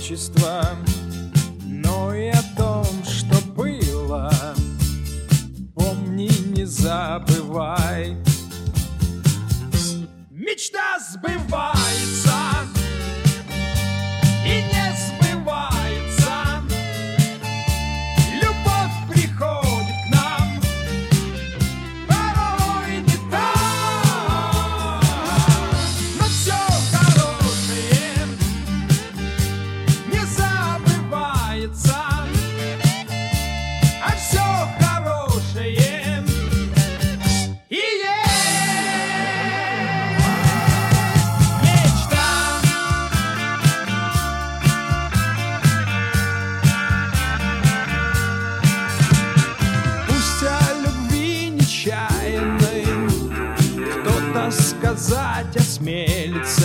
одиночества, но и о том, что было. Помни, не забывай. Мечта сбывается и не сбывается. Любовь приходит к нам порой не так. Но все хорошее не забывается, а все хорошее и есть мечта. Пусть о любви нечаянной кто-то сказать осмелится,